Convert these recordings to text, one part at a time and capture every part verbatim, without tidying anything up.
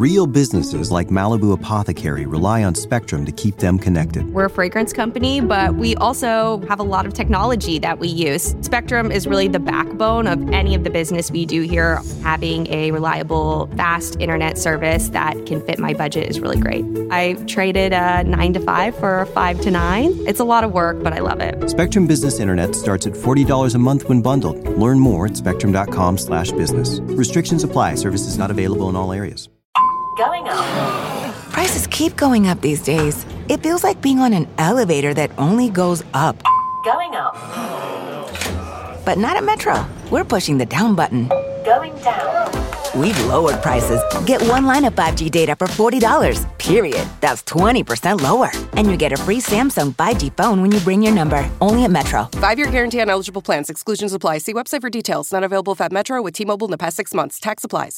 Real businesses like Malibu Apothecary rely on Spectrum to keep them connected. We're a fragrance company, but we also have a lot of technology that we use. Spectrum is really the backbone of any of the business we do here. Having a reliable, fast internet service that can fit my budget is really great. I traded a nine to five for a five to nine. It's a lot of work, but I love it. Spectrum Business Internet starts at forty dollars a month when bundled. Learn more at spectrum.com slash business. Restrictions apply. Services not available in all areas. Going up. Prices keep going up these days. It feels like being on an elevator that only goes up. Going up. But not at Metro. We're pushing the down button. Going down. We've lowered prices. Get one line of five G data for forty dollars, period. That's twenty percent lower. And you get a free Samsung five G phone when you bring your number. Only at Metro. Five-year guarantee on eligible plans. Exclusions apply. See website for details. Not available if at Metro with T-Mobile in the past six months. Tax applies.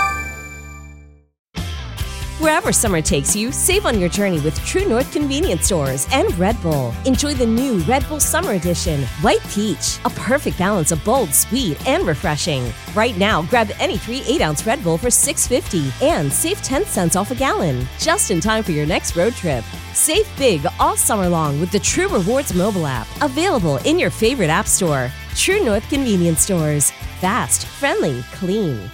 Wherever summer takes you, save on your journey with True North Convenience Stores and Red Bull. Enjoy the new Red Bull Summer Edition, White Peach, a perfect balance of bold, sweet, and refreshing. Right now, grab any three eight-ounce Red Bull for six dollars and fifty cents and save ten cents off a gallon, just in time for your next road trip. Save big all summer long with the True Rewards mobile app, available in your favorite app store. True North Convenience Stores. Fast, friendly, clean.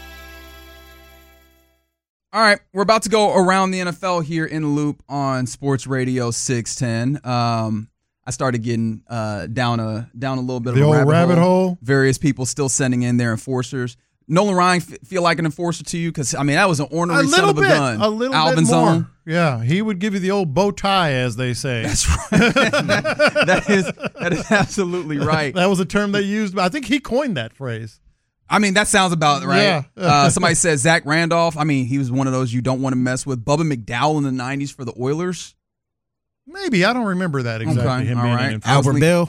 All right, we're about to go around the N F L here in the Loop on Sports Radio six ten. Um, I started getting uh, down a down a little bit the of a old rabbit, rabbit hole. hole. Various people still sending in their enforcers. Nolan Ryan f- feel like an enforcer to you? Because, I mean, that was an ornery son of a bit, gun. A little Alvin bit more. Zone. Yeah, he would give you the old bow tie, as they say. That's right. that, that is that is absolutely right. That was a term they used. I think he coined that phrase. I mean, that sounds about right. Yeah. uh, somebody said Zach Randolph. I mean, he was one of those you don't want to mess with. Bubba McDowell in the nineties for the Oilers. Maybe. I don't remember that exactly. Okay, Him all being right. an enforcer. Albert Bell.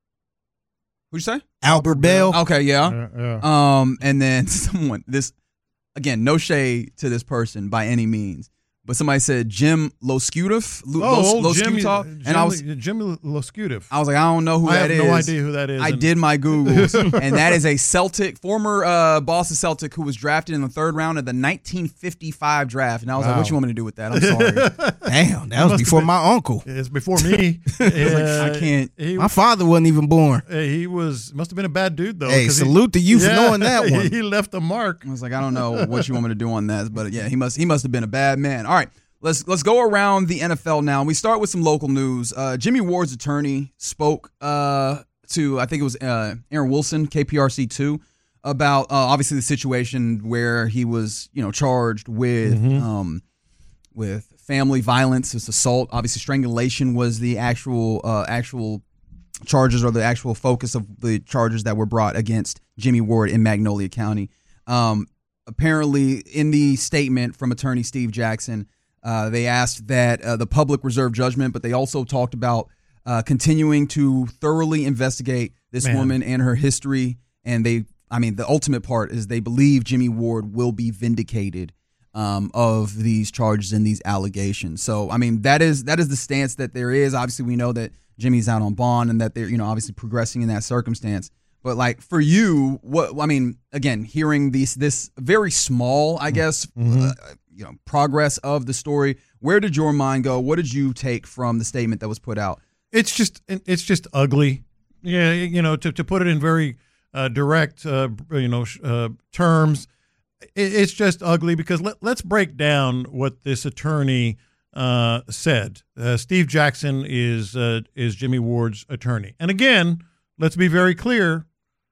Who'd you say? Albert Bell. Okay, yeah. Yeah, yeah. Um, and then someone, this, again, no shade to this person by any means, but somebody said Jim Loscutoff. Oh, Los, old Los Jimmy, Scutaf, Jimmy, and I was, Jimmy Loscutoff. I was like, I don't know who I that have is. no idea who that is. I and- did my Googles, and that is a Celtic, former uh, Boston Celtic who was drafted in the third round of the nineteen fifty-five draft. And I was Wow. like, what you want me to do with that? I'm sorry. Damn, that was Must before have my uncle. It's before me. like, Uh, I can't. He, My father wasn't even born. uh, he was must have been a bad dude though. Hey, 'cause he- salute to you for Yeah, knowing that one. He left a mark. I was like, I don't know what you want me to do on that, but yeah, he must he must have been a bad man. All right, let's let's go around the N F L now. We start with some local news. Uh, Jimmy Ward's attorney spoke uh, to I think it was uh, Aaron Wilson, K P R C two, about uh, obviously the situation where he was you know charged with Mm-hmm. um, with family violence, this assault. Obviously, strangulation was the actual uh, actual charges or the actual focus of the charges that were brought against Jimmy Ward in Magnolia County. Um, apparently, in the statement from attorney Steve Jackson, uh, they asked that uh, the public reserve judgment, but they also talked about uh, continuing to thoroughly investigate this Man. woman and her history. And they, I mean, the ultimate part is they believe Jimmy Ward will be vindicated um, of these charges and these allegations. So, I mean, that is that is the stance that there is. Obviously, we know that Jimmy's out on bond and that they're, you know, obviously progressing in that circumstance. But like for you, what I mean, again, hearing these this very small, I guess, Mm-hmm. uh, you know, progress of the story. Where did your mind go? What did you take from the statement that was put out? It's just it's just ugly. Yeah, you know, to to put it in very uh, direct, uh, you know, uh, terms, it, it's just ugly because let, let's break down what this attorney uh, said. Uh, Steve Jackson is uh, is Jimmy Ward's attorney, and again, let's be very clear.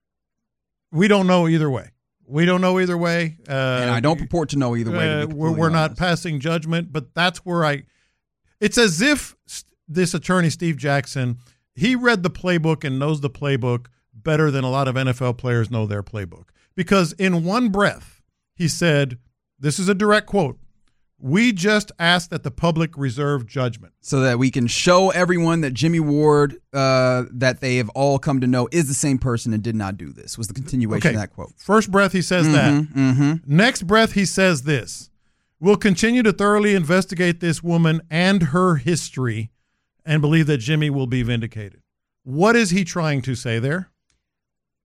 We don't know either way. We don't know either way. Uh, And I don't purport to know either way. To uh, be we're completely we're not honest. passing judgment, but that's where I. It's as if st- this attorney, Steve Jackson, he read the playbook and knows the playbook better than a lot of N F L players know their playbook. Because in one breath, he said, this is a direct quote, "We just ask that the public reserve judgment." so that we can show everyone that Jimmy Ward, uh, that they have all come to know, is the same person and did not do this. Was the continuation Okay. of that quote? First breath, he says that. Mm-hmm. Next breath, he says this: "We'll continue to thoroughly investigate this woman and her history and believe that Jimmy will be vindicated." What is he trying to say there?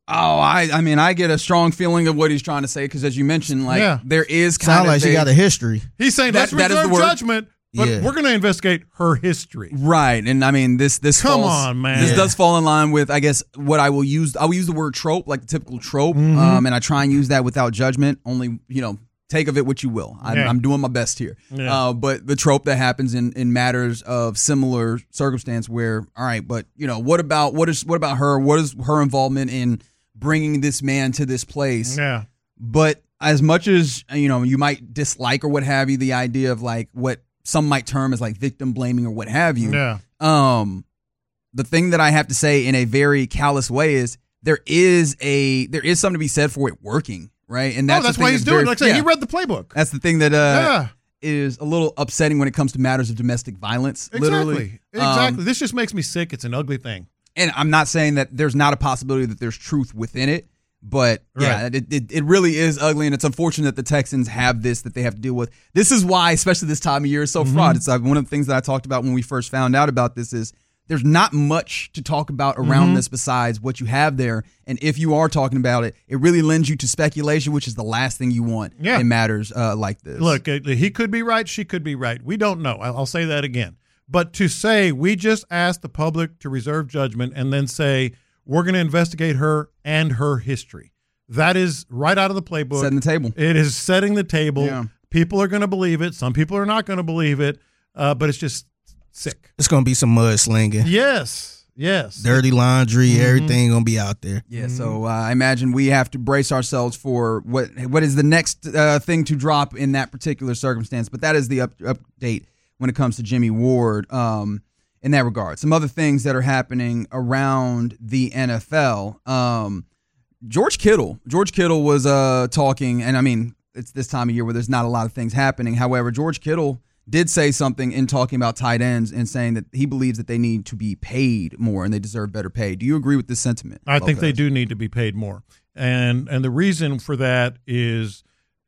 Oh, I I mean, I get a strong feeling of what he's trying to say because, as you mentioned, like Yeah. there is kind Sound of like she a- got a history. He's saying That- let's that is the reserve word. judgment, but Yeah. we're going to investigate her history. Right, and I mean this this Come falls, on, man. This Yeah. does fall in line with I guess what I will use. I will use the word trope, like the typical trope, Mm-hmm. um, and I try and use that without judgment. Only you know, take of it what you will. I'm, Yeah. I'm doing my best here. Yeah. Uh, but the trope that happens in, in matters of similar circumstance, where all right, but you know, what about what is what about her? What is her involvement in bringing this man to this place? Yeah. But as much as you know, you might dislike or what have you, the idea of like what some might term as like victim blaming or what have you. Yeah. Um, the thing that I have to say in a very callous way is there is a there is something to be said for it working, right? And Oh, that's that's the thing why he's that's doing it. very- Like I say, yeah. he read the playbook. That's the thing that uh, Yeah. is a little upsetting when it comes to matters of domestic violence. Literally, Exactly. Um, Exactly. This just makes me sick. It's an ugly thing. and I'm not saying that there's not a possibility that there's truth within it, but yeah, Right. it, it it really is ugly, and it's unfortunate that the Texans have this that they have to deal with. This is why, especially this time of year, it's so Mm-hmm. fraught. It's like one of the things that I talked about when we first found out about this is there's not much to talk about around Mm-hmm. this besides what you have there, and if you are talking about it, it really lends you to speculation, which is the last thing you want Yeah. in matters uh, like this. Look, uh, he could be right. She could be right. We don't know. I'll I'll say that again. But to say we just asked the public to reserve judgment and then say we're going to investigate her and her history, that is right out of the playbook. Setting the table. It is setting the table. Yeah. People are going to believe it. Some people are not going to believe it. Uh, but it's just sick. It's gonna be some mudslinging, Yes. Yes. dirty laundry, Mm-hmm. everything gonna be out there. Yeah, so uh, I imagine we have to brace ourselves for what what is the next uh, thing to drop in that particular circumstance. But that is the up, update when it comes to Jimmy Ward um, in that regard. Some other things that are happening around the N F L. Um, George Kittle. George Kittle was uh, talking, and I mean, it's this time of year where there's not a lot of things happening. However, George Kittle did say something in talking about tight ends and saying that he believes that they need to be paid more and they deserve better pay. Do you agree with this sentiment? I think they Lopez? do need to be paid more. And and the reason for that is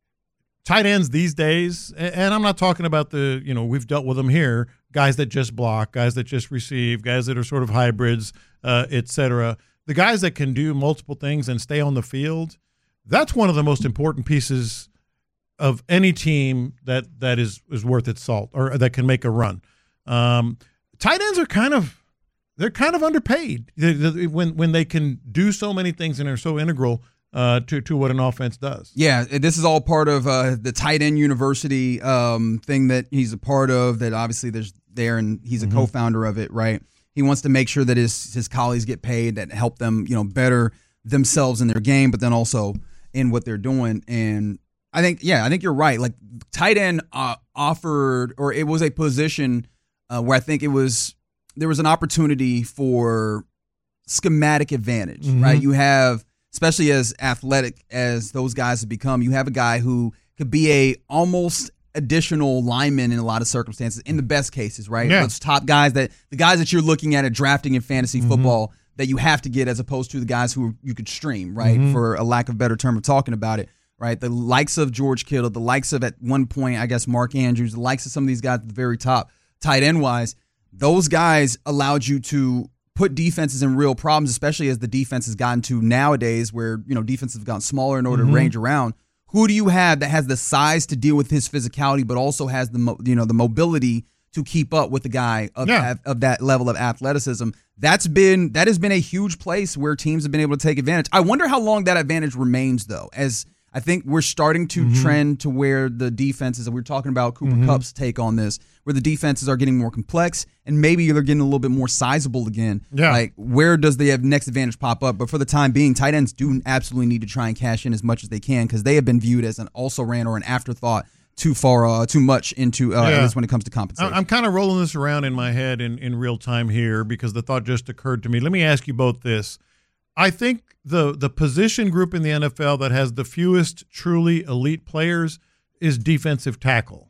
tight ends these days, and I'm not talking about the, you know, we've dealt with them here, guys that just block, guys that just receive, guys that are sort of hybrids, uh, et cetera. The guys that can do multiple things and stay on the field, that's one of the most important pieces of any team that, that is, is worth its salt or that can make a run. Um, tight ends are kind of they're kind of underpaid They- they- when when they can do so many things and are so integral uh, to to what an offense does. Yeah, this is all part of uh, the tight end university um, thing that he's a part of. That obviously there's there, and he's a Mm-hmm. co-founder of it, right? He wants to make sure that his his colleagues get paid, that help them, you know, better themselves in their game, but then also in what they're doing. And I think, yeah, I think you're right. Like tight end uh, offered, or it was a position uh, where I think it was there was an opportunity for schematic advantage, Mm-hmm. right? You have, especially as athletic as those guys have become, you have a guy who could be a almost additional lineman in a lot of circumstances, in the best cases, right? Yeah. Those top guys that the guys that you're looking at at drafting in fantasy Mm-hmm. football that you have to get as opposed to the guys who you could stream, right? Mm-hmm. For a lack of better term of talking about it, right? The likes of George Kittle, the likes of at one point, I guess, Mark Andrews, the likes of some of these guys at the very top, tight end wise, those guys allowed you to put defenses in real problems, especially as the defense has gotten to nowadays where, you know, defenses have gotten smaller in order Mm-hmm. to range around. Who do you have that has the size to deal with his physicality, but also has the mo- you know the mobility to keep up with the guy of, Yeah. of that level of athleticism? That's been that has been a huge place where teams have been able to take advantage. I wonder how long that advantage remains, though, as I think we're starting to Mm-hmm. trend to where the defenses, and we we're talking about Cooper Mm-hmm. Kupp's take on this, where the defenses are getting more complex and maybe they're getting a little bit more sizable again. Yeah. Like, where does the next advantage pop up? But for the time being, tight ends do absolutely need to try and cash in as much as they can because they have been viewed as an also-ran or an afterthought too far, uh, too much into, uh, Yeah. at least when it comes to compensation. I- I'm kind of rolling this around in my head in, in real time here because the thought just occurred to me. Let me ask you both this. I think the the position group in the N F L that has the fewest truly elite players is defensive tackle.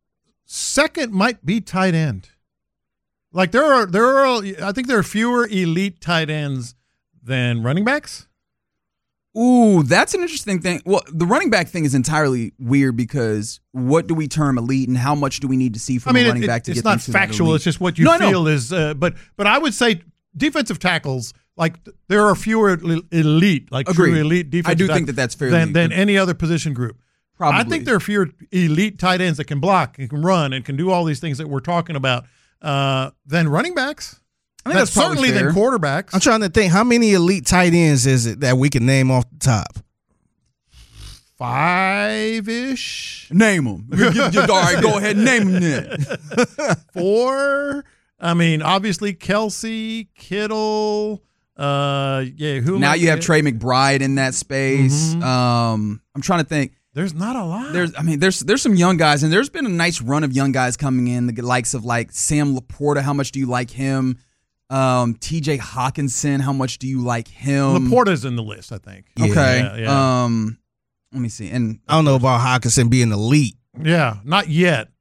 Second might be tight end. Like there are there are I think there are fewer elite tight ends than running backs. Ooh, that's an interesting thing. Well, the running back thing is entirely weird because what do we term elite and how much do we need to see I from mean, a running it, back to it's get them not to that factual. elite? It's just what you No, I know. feel is. Uh, but but I would say defensive tackles like there are fewer elite, like Agreed. true elite defensive I do tackles think that that's fairly than, than any other position group. Probably. I think there are fewer elite tight ends that can block and can run and can do all these things that we're talking about uh, than running backs. I think that's probably certainly fair. than quarterbacks. I'm trying to think, how many elite tight ends is it that we can name off the top? Five-ish. Name them. All right, go ahead and name them then. Four. I mean, obviously Kelsey, Kittle. Uh, yeah. Who? Now am I- you have Trey McBride in that space. Mhm. Um, I'm trying to think. There's not a lot. There's, I mean, there's there's some young guys, and there's been a nice run of young guys coming in. The likes of like Sam Laporta. How much do you like him? Um, T J Hawkinson. How much do you like him? Laporta's in the list, I think. Okay. Yeah, yeah. Um, let me see. And I don't know about Hawkinson being elite. Yeah, not yet.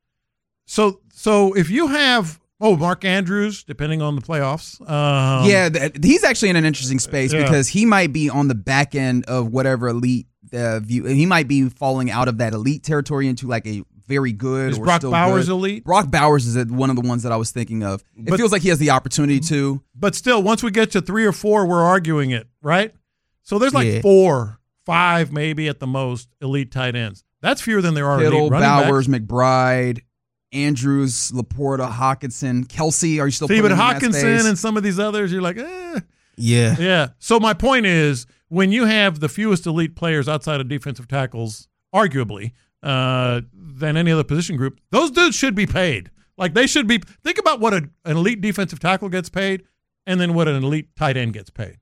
So, so if you have oh Mark Andrews, depending on the playoffs, um, yeah, th- he's actually in an interesting space Yeah. because he might be on the back end of whatever elite uh, view. He might be falling out of that elite territory into like a very good. Is or Brock still Bowers good. elite? Brock Bowers is one of the ones that I was thinking of. It But- feels like he has the opportunity to. But still, once we get to three or four, we're arguing it, right? So there's like Yeah. four, five, maybe at the most, elite tight ends. That's fewer than there are Kittle, elite running Bowers, backs. McBride, Andrews, Laporta, Hawkinson, Kelsey. Are you still See, putting but him in that Hawkinson space? and some of these others, you're like, eh. Yeah. Yeah. So my point is, when you have the fewest elite players outside of defensive tackles, arguably, uh, than any other position group, those dudes should be paid. Like they should be. Think about what a, an elite defensive tackle gets paid, and then what an elite tight end gets paid.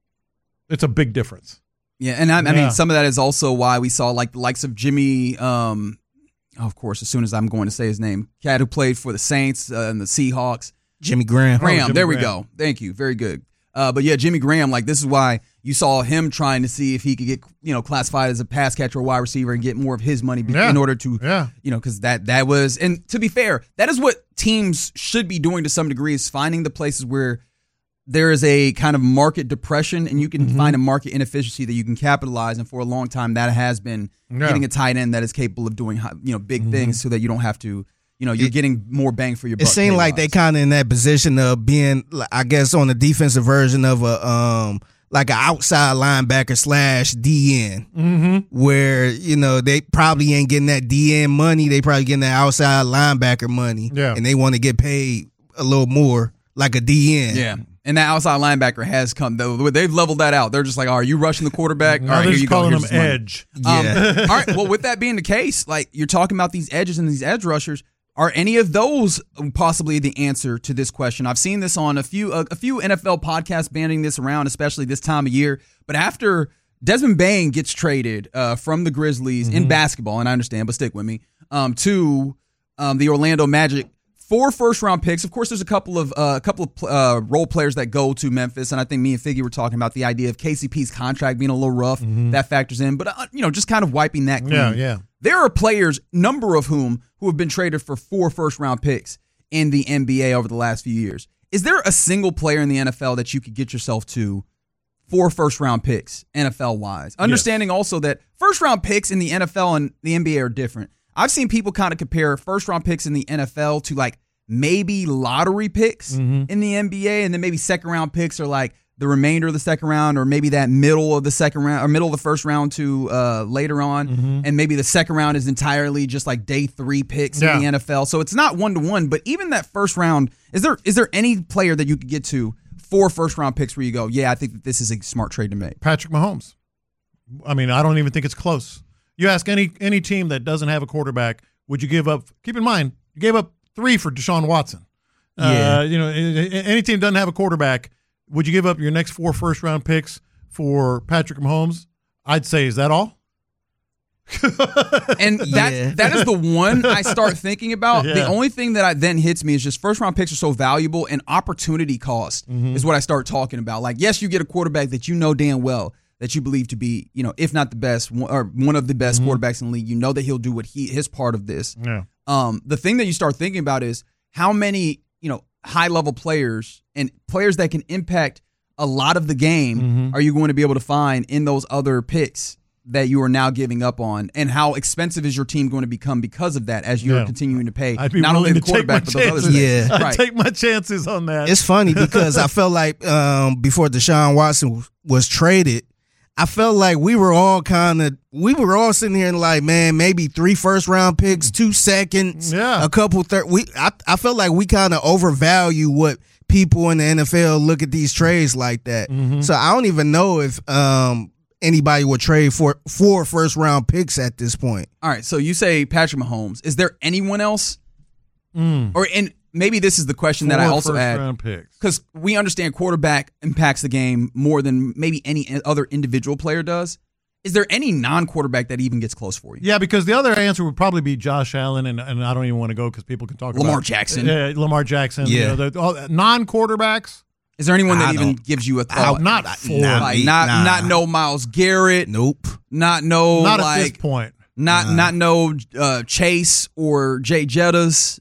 It's a big difference. Yeah, and I, I Yeah. mean, some of that is also why we saw like the likes of Jimmy. Um, of course, as soon as I'm going to say his name, cat who played for the Saints uh, and the Seahawks, Jimmy Graham. Graham. Jimmy there we Graham. go. Thank you. Very good. Uh, but yeah, Jimmy Graham. Like this is why you saw him trying to see if he could get you know classified as a pass catcher or wide receiver and get more of his money be- Yeah. in order to Yeah. you know because that that was and to be fair, that is what teams should be doing to some degree is finding the places where there is a kind of market depression and you can Mm-hmm. find a market inefficiency that you can capitalize. And for a long time, that has been Yeah. getting a tight end that is capable of doing hi- you know big Mm-hmm. things so that you don't have to you know you're It- getting more bang for your It buck. seemed like they pay-wise. kind of in that position of being, I guess, on the defensive version of a um like an outside linebacker slash D N, Mm-hmm. where you know they probably ain't getting that D N money. They probably getting that outside linebacker money, Yeah. and they want to get paid a little more like a D N. Yeah. And that outside linebacker has come, though. They've leveled that out. They're just like, oh, are you rushing the quarterback? Now All right, they're here just you go. calling Here's them some money. edge. Um, Yeah. all right. Well, with that being the case, like you're talking about these edges and these edge rushers, are any of those possibly the answer to this question? I've seen this on a few a, a few N F L podcasts banding this around, especially this time of year. But after Desmond Bain gets traded uh, from the Grizzlies in basketball, and I understand, but stick with me, um, to um, the Orlando Magic. Four first round picks. Of course, there's a couple of uh, a couple of uh, role players that go to Memphis, and I think me and Figgy were talking about the idea of K C P's contract being a little rough. That factors in, but uh, you know, just kind of wiping that clean. Yeah, yeah. There are players, number of whom, who have been traded for four first round picks in the N B A over the last few years. Is there a single player in the N F L that you could get yourself to four first round picks, N F L wise? Understanding also that first round picks in the N F L and the N B A are different. I've seen people kind of compare first round picks in the N F L to like maybe lottery picks Mm-hmm. in the N B A, and then maybe second round picks are like the remainder of the second round, or maybe that middle of the second round or middle of the first round to uh, later on, Mm-hmm. and maybe the second round is entirely just like day three picks Yeah. in the N F L. So it's not one to one, but even that first round, is there is there any player that you could get to four first round picks where you go, yeah, I think that this is a smart trade to make? Patrick Mahomes. I mean, I don't even think it's close. You ask any any team that doesn't have a quarterback, would you give up? Keep in mind, you gave up three for Deshaun Watson. Yeah. Uh, you know, a- a- any team doesn't have a quarterback, would you give up your next four first round picks for Patrick Mahomes? I'd say, is that all? And that Yeah. that is the one I start thinking about. The Yeah. only thing that I then hits me is just first round picks are so valuable, and opportunity cost Mm-hmm. is what I start talking about. Like, yes, you get a quarterback that you know damn well that you believe to be, you know, if not the best, one- or one of the best Mm-hmm. quarterbacks in the league. You know that he'll do what he his part of this. Yeah. Um, the thing that you start thinking about is how many, you know, high level players and players that can impact a lot of the game Mm-hmm. are you going to be able to find in those other picks that you are now giving up on, and how expensive is your team going to become because of that as you're Yeah. continuing to pay I'd be not only willing the to take my quarterback but those other chances. things. Yeah. I'd Right. take my chances on that. It's funny because I felt like um, before Deshaun Watson was traded, I felt like we were all kind of we were all sitting here and like, man, maybe three first round picks, two seconds, Yeah. a couple third. We I, I felt like we kind of overvalue what people in the N F L look at these trades like that. Mm-hmm. So I don't even know if um, anybody would trade for four first round picks at this point. All right, so you say Patrick Mahomes. Is there anyone else? Mm. Or and maybe this is the question that I Four also add. first-round picks. Because we understand quarterback impacts the game more than maybe any other individual player does. Is there any non-quarterback that even gets close for you? Yeah, because the other answer would probably be Josh Allen, and, and I don't even want to go because people can talk Lamar about Jackson. Yeah, Lamar Jackson. Yeah. You know, the, all, non-quarterbacks. Is there anyone that I even don't- gives you a thought? Not Not- four. not like me, not nah. not no Miles Garrett, Nope. not no Not like at this point. not Nah. not no uh, Chase or Jay Jettas.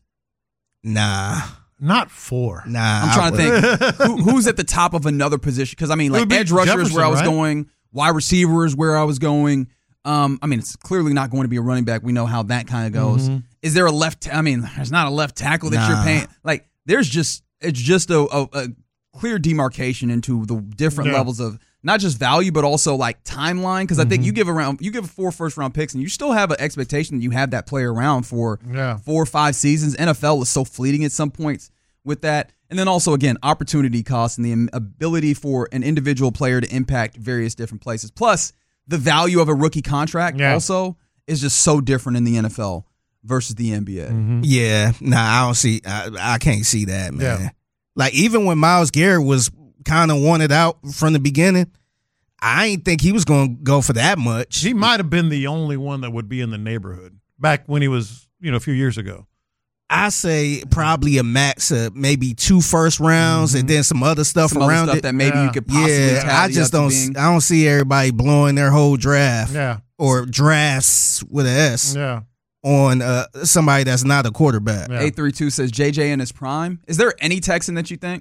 Nah. Not four. Nah. I'm I trying to wouldn't. think who, who's at the top of another position because I mean It like would be edge rusher is where I was Jefferson, right? going, wide receiver is where I was going. Um, I mean it's clearly not going to be a running back. We know how that kind of goes. Mm-hmm. Is there a left? Ta- I mean, there's not a left tackle that you're Nah. paying. Like there's just it's just a, a, a clear demarcation into the different Yeah. levels of not just value but also like timeline. Because I think Mm-hmm. you give around you give four first round picks and you still have an expectation that you have that player around for Yeah. four or five seasons. N F L is so fleeting at some points with that. And then also, again, opportunity cost and the ability for an individual player to impact various different places. Plus, the value of a rookie contract Yeah. also is just so different in the N F L versus the N B A. Mm-hmm. Yeah, nah, I don't see. I, I can't see that, man. Yeah. Like even when Myles Garrett was kind of wanted out from the beginning, I ain't think he was going to go for that much. He might have been the only one that would be in the neighborhood back when he was, you know, a few years ago. I say probably a max of maybe two first rounds and then some other stuff Some other around stuff it. that maybe Yeah. you could possibly yeah, tally I just up to don't. being- I don't see everybody blowing their whole draft Yeah. or drafts with an S Yeah. on uh, somebody that's not a quarterback. Yeah. eight three two says J J in his prime. Is there any Texan that you think?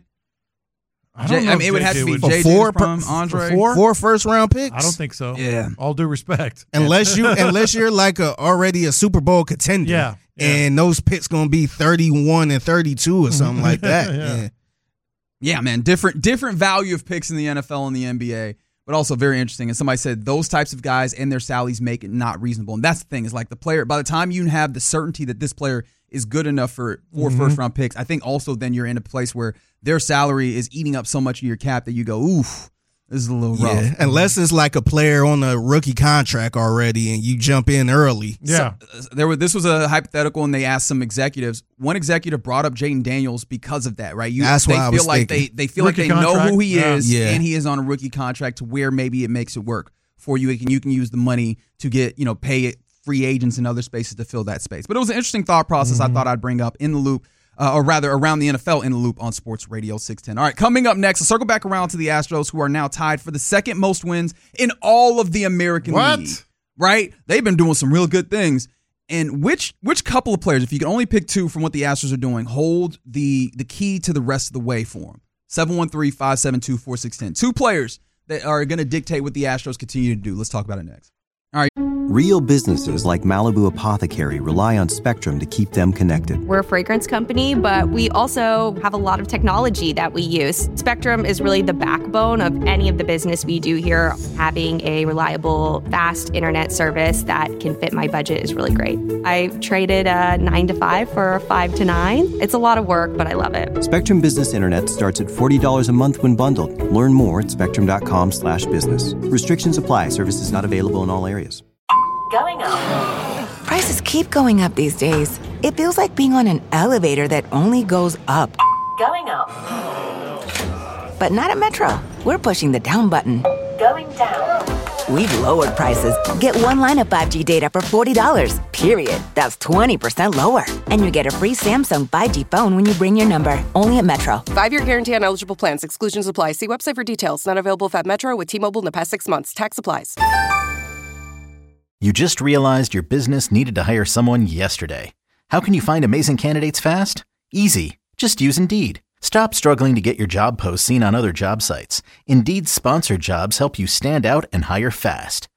I, J- don't know I mean, if it would J have J to be would- For J J in four his prime, per- Andre. for four? Four first round picks. I don't think so. Yeah. All due respect. unless you unless you're like a already a Super Bowl contender. Yeah, yeah. And those picks gonna be thirty-one and thirty-two or something like that. Yeah. Yeah. Yeah, man, different different value of picks in the N F L and the N B A, but also very interesting. And somebody said those types of guys and their salaries make it not reasonable. And that's the thing is like the player, by the time you have the certainty that this player is good enough for four Mm-hmm. first round picks, I think also then you're in a place where their salary is eating up so much of your cap that you go, oof, this is a little rough. Yeah. Unless it's like a player on a rookie contract already and you jump in early. Yeah. There were this was a hypothetical, and they asked some executives. One executive brought up Jaden Daniels because of that, right? You, That's they what I feel was like thinking. they they feel Rookie like they know contract? who he Yeah. is, Yeah. and he is on a rookie contract to where maybe it makes it work for you. And you can use the money to get you know pay it free agents in other spaces to fill that space. But it was an interesting thought process. I thought I'd bring up in the loop. Uh, or rather, around the N F L in the loop on Sports Radio six ten. All right, coming up next, I'll circle back around to the Astros, who are now tied for the second most wins in all of the American What? League. Right? They've been doing some real good things. And which which couple of players, if you can only pick two from what the Astros are doing, hold the the key to the rest of the way for them? seven one three, five seven two, four six one zero. Two players that are going to dictate what the Astros continue to do. Let's talk about it next. All right. Real businesses like Malibu Apothecary rely on Spectrum to keep them connected. We're a fragrance company, but we also have a lot of technology that we use. Spectrum is really the backbone of any of the business we do here. Having a reliable, fast internet service that can fit my budget is really great. I traded a nine to five for a five to nine. It's a lot of work, but I love it. Spectrum Business Internet starts at forty dollars a month when bundled. Learn more at spectrum.com slash business. Restrictions apply. Services not available in all areas. Going up. Prices keep going up these days. It feels like being on an elevator that only goes up. Going up. But not at Metro. We're pushing the down button. Going down. We've lowered prices. Get one line of five G data for forty dollars, period. That's twenty percent lower. And you get a free Samsung five G phone when you bring your number. Only at Metro. Five-year guarantee on eligible plans. Exclusions apply. See website for details. Not available at Metro with T-Mobile in the past six months. Tax applies. You just realized your business needed to hire someone yesterday. How can you find amazing candidates fast? Easy. Just use Indeed. Stop struggling to get your job posts seen on other job sites. Indeed's sponsored jobs help you stand out and hire fast.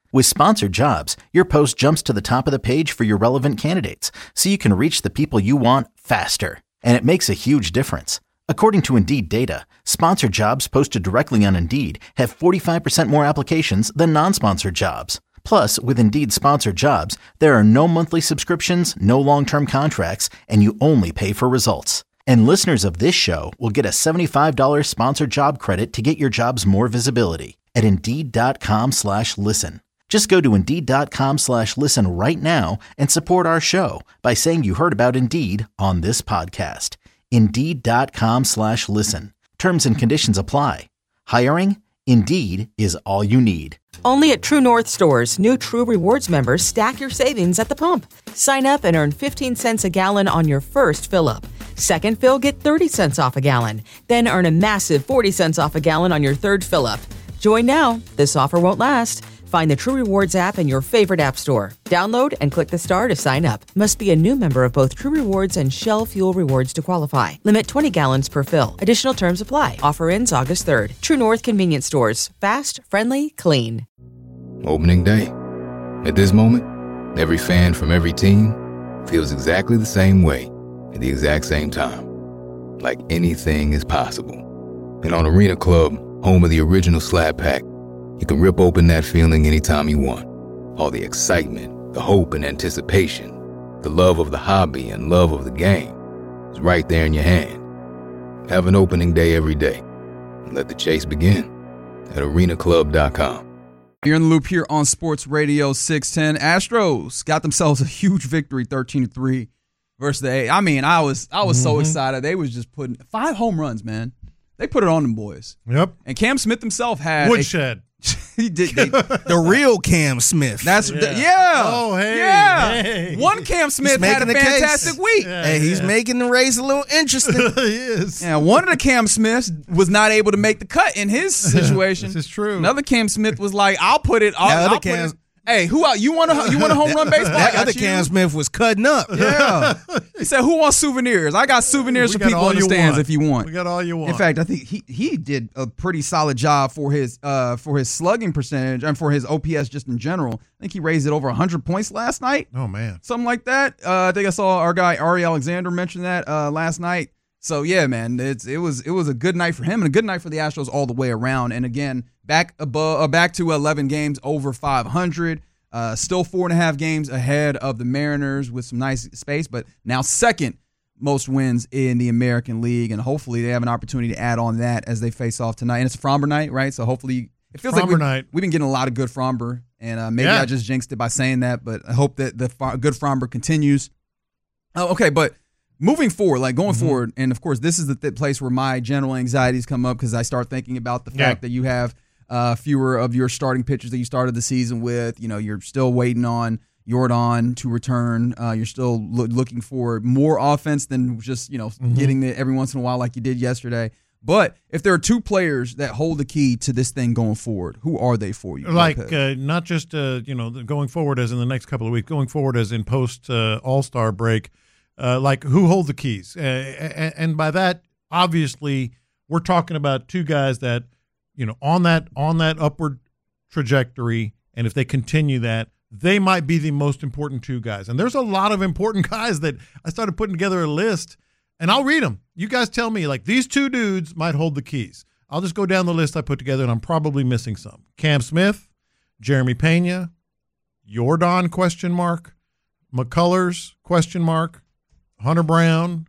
With Sponsored Jobs, your post jumps to the top of the page for your relevant candidates, so you can reach the people you want faster. And it makes a huge difference. According to Indeed data, sponsored jobs posted directly on Indeed have forty-five percent more applications than non-sponsored jobs. Plus, with Indeed Sponsored Jobs, there are no monthly subscriptions, no long-term contracts, and you only pay for results. And listeners of this show will get a seventy-five dollars sponsored job credit to get your jobs more visibility at Indeed.com slash listen. Just go to Indeed.com slash listen right now and support our show by saying you heard about Indeed on this podcast. Indeed.com slash listen. Terms and conditions apply. Hiring? Indeed is all you need. Only at True North stores, new True Rewards members stack your savings at the pump. Sign up and earn fifteen cents a gallon on your first fill-up. Second fill, get thirty cents off a gallon. Then earn a massive forty cents off a gallon on your third fill-up. Join now. This offer won't last. Find the True Rewards app in your favorite app store. Download and click the star to sign up. Must be a new member of both True Rewards and Shell Fuel Rewards to qualify. Limit twenty gallons per fill. Additional terms apply. Offer ends August third. True North Convenience Stores. Fast, friendly, clean. Opening day. At this moment, every fan from every team feels exactly the same way at the exact same time. Like anything is possible. And on Arena Club, home of the original Slab Pack, you can rip open that feeling anytime you want. All the excitement, the hope and anticipation, the love of the hobby and love of the game is right there in your hand. Have an opening day every day and let the chase begin at arena club dot com. You're in the loop here on Sports Radio six ten. Astros got themselves a huge victory, thirteen to three versus the A. I mean, I was I was mm-hmm. so excited. They was just putting five home runs, man. They put it on them boys. Yep. And Cam Smith himself had Woodshed. A, he did they, the real Cam Smith. That's yeah. The, yeah. Oh hey. Yeah. Hey. One Cam Smith had a fantastic case. week. Yeah, hey, he's yeah. making the race a little interesting. He is. Yeah, one of the Cam Smiths was not able to make the cut in his situation. This is true. Another Cam Smith was like, "I'll put it. I'll, other I'll Cam, put it. Hey, who out? You want a you want a home run baseball? That other Cam Smith was cutting up. Yeah. He said, "Who wants souvenirs? I got souvenirs we for people in the stands want. if you want." We got all you want. In fact, I think he he did a pretty solid job for his uh for his slugging percentage and for his O P S just in general. I think he raised it over one hundred points last night. Oh man, something like that. Uh, I think I saw our guy Ari Alexander mention that uh, last night. So yeah, man, it's it was it was a good night for him and a good night for the Astros all the way around. And again, back above uh, back to eleven games over five hundred. Uh, still four and a half games ahead of the Mariners with some nice space, but now second most wins in the American League, and hopefully they have an opportunity to add on that as they face off tonight. And it's a Fromber night, right? So hopefully it feels Fromber like we've, night. we've been getting a lot of good Fromber, and uh, maybe yeah. I just jinxed it by saying that, but I hope that the good Fromber continues. Oh, okay, but moving forward, like going mm-hmm. forward, and of course this is the th- place where my general anxieties come up because I start thinking about the fact yeah. that you have Uh, fewer of your starting pitchers that you started the season with. You know, you're still waiting on Jordan to return. Uh, you're still lo- looking for more offense than just, you know, mm-hmm. getting it every once in a while like you did yesterday. But if there are two players that hold the key to this thing going forward, who are they for you? Like uh, not just, uh, you know, going forward as in the next couple of weeks, going forward as in post uh, All-Star break, uh, like who hold the keys? Uh, and, and by that, obviously, we're talking about two guys that, you know, on that on that upward trajectory, and if they continue that, they might be the most important two guys. And there's a lot of important guys that I started putting together a list, and I'll read them. You guys tell me, like, these two dudes might hold the keys. I'll just go down the list I put together, and I'm probably missing some. Cam Smith, Jeremy Pena, Jordan, question mark, McCullers, question mark, Hunter Brown,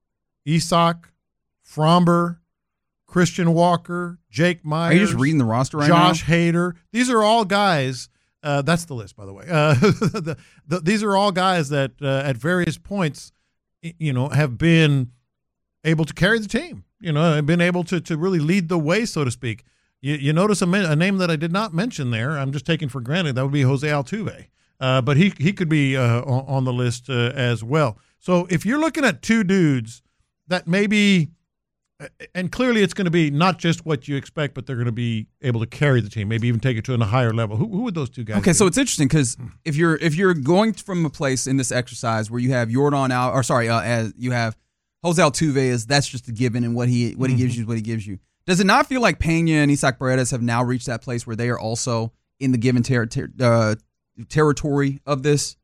Isak, Fromber, Christian Walker, Jake Myers. Are you just reading the roster right Josh now? Hader. These are all guys. Uh, that's the list, by the way. Uh, the, the, these are all guys that uh, at various points, you know, have been able to carry the team. You know, have been able to to really lead the way, so to speak. You, you notice a, a name that I did not mention there. I'm just taking for granted. That would be Jose Altuve. Uh, but he he could be uh, on, on the list uh, as well. So if you're looking at two dudes that maybe. And clearly it's going to be not just what you expect, but they're going to be able to carry the team, maybe even take it to a higher level. Who, who would those two guys Okay, be? so it's interesting because if you're if you're going from a place in this exercise where you have Jordan out, or sorry, uh, as you have Jose Altuve, is that's just a given, and what he what he Mm-hmm. gives you is what he gives you. Does it not feel like Pena and Isak Paredes have now reached that place where they are also in the given ter- ter- uh, territory of this?